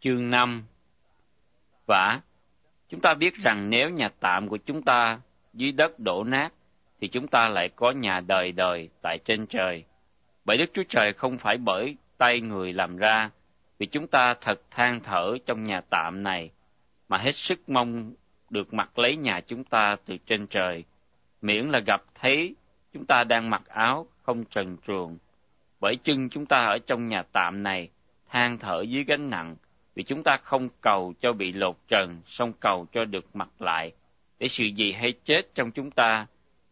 Chương 5. Vả, chúng ta biết rằng nếu nhà tạm của chúng ta dưới đất đổ nát, thì chúng ta lại có nhà đời đời tại trên trời. Bởi Đức Chúa Trời không phải bởi tay người làm ra, vì chúng ta thật than thở trong nhà tạm này, mà hết sức mong được mặc lấy nhà chúng ta từ trên trời, miễn là gặp thấy chúng ta đang mặc áo không trần truồng. Bởi chưng chúng ta ở trong nhà tạm này, than thở dưới gánh nặng, vì chúng ta không cầu cho bị lột trần, song cầu cho được mặc lại, để sự gì hay chết trong chúng ta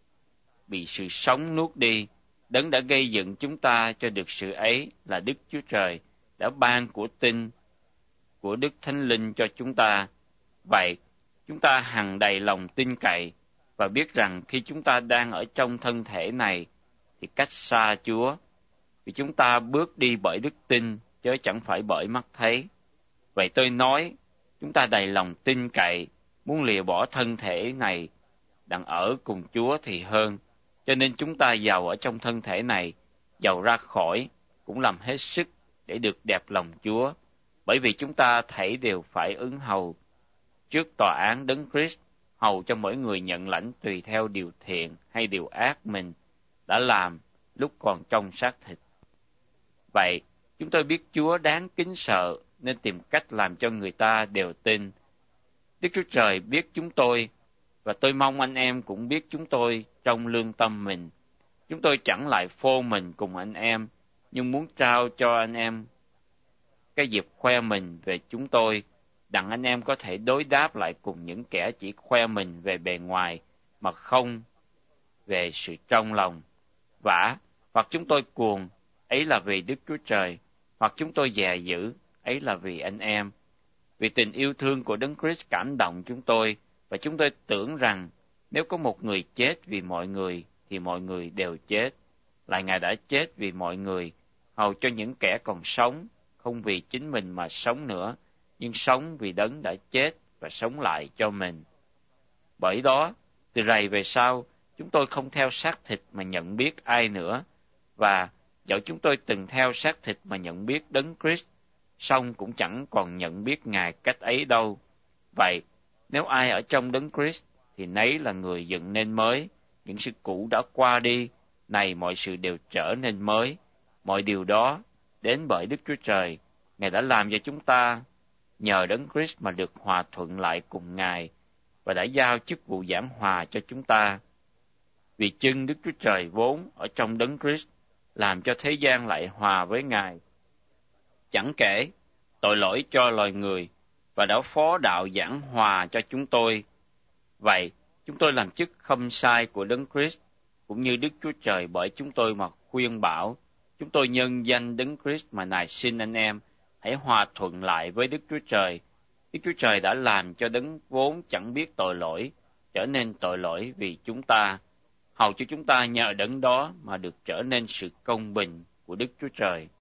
bị sự sống nuốt đi. Đấng đã gây dựng chúng ta cho được sự ấy là Đức Chúa Trời, đã ban của tin của Đức Thánh Linh cho chúng ta. Vậy, chúng ta hằng đầy lòng tin cậy và biết rằng khi chúng ta đang ở trong thân thể này thì cách xa Chúa, vì chúng ta bước đi bởi đức tin chứ chẳng phải bởi mắt thấy. Vậy tôi nói, chúng ta đầy lòng tin cậy, muốn lìa bỏ thân thể này, đặng ở cùng Chúa thì hơn. Cho nên chúng ta giàu ở trong thân thể này, giàu ra khỏi, cũng làm hết sức để được đẹp lòng Chúa. Bởi vì chúng ta thảy đều phải ứng hầu trước tòa án Đấng Christ, hầu cho mỗi người nhận lãnh tùy theo điều thiện hay điều ác mình đã làm lúc còn trong xác thịt. Vậy, chúng tôi biết Chúa đáng kính sợ, nên tìm cách làm cho người ta đều tin. Đức Chúa Trời biết chúng tôi, và tôi mong anh em cũng biết chúng tôi trong lương tâm mình. Chúng tôi chẳng lại phô mình cùng anh em, nhưng muốn trao cho anh em cái dịp khoe mình về chúng tôi, đặng anh em có thể đối đáp lại cùng những kẻ chỉ khoe mình về bề ngoài, mà không về sự trong lòng. Vả, hoặc chúng tôi cuồng, ấy là vì Đức Chúa Trời, hoặc chúng tôi dè dữ, ấy là vì anh em. Vì tình yêu thương của Đấng Christ cảm động chúng tôi, và chúng tôi tưởng rằng nếu có một người chết vì mọi người, thì mọi người đều chết. Lại Ngài đã chết vì mọi người, hầu cho những kẻ còn sống, không vì chính mình mà sống nữa, nhưng sống vì Đấng đã chết và sống lại cho mình. Bởi đó, từ rày về sau, chúng tôi không theo xác thịt mà nhận biết ai nữa, và dẫu chúng tôi từng theo xác thịt mà nhận biết Đấng Christ, song cũng chẳng còn nhận biết Ngài cách ấy đâu. Vậy, nếu ai ở trong Đấng Christ, thì nấy là người dựng nên mới, những sự cũ đã qua đi, này mọi sự đều trở nên mới. Mọi điều đó đến bởi Đức Chúa Trời, Ngài đã làm cho chúng ta nhờ Đấng Christ mà được hòa thuận lại cùng Ngài, và đã giao chức vụ giảng hòa cho chúng ta. Vì chưng Đức Chúa Trời vốn ở trong Đấng Christ, làm cho thế gian lại hòa với Ngài, chẳng kể tội lỗi cho loài người, và đã phó đạo giảng hòa cho chúng tôi. Vậy, chúng tôi làm chức khâm sai của Đấng Christ, cũng như Đức Chúa Trời bởi chúng tôi mà khuyên bảo. Chúng tôi nhân danh Đấng Christ mà nài xin anh em, hãy hòa thuận lại với Đức Chúa Trời. Đức Chúa Trời đã làm cho Đấng vốn chẳng biết tội lỗi, trở nên tội lỗi vì chúng ta, hầu cho chúng ta nhờ Đấng đó mà được trở nên sự công bình của Đức Chúa Trời.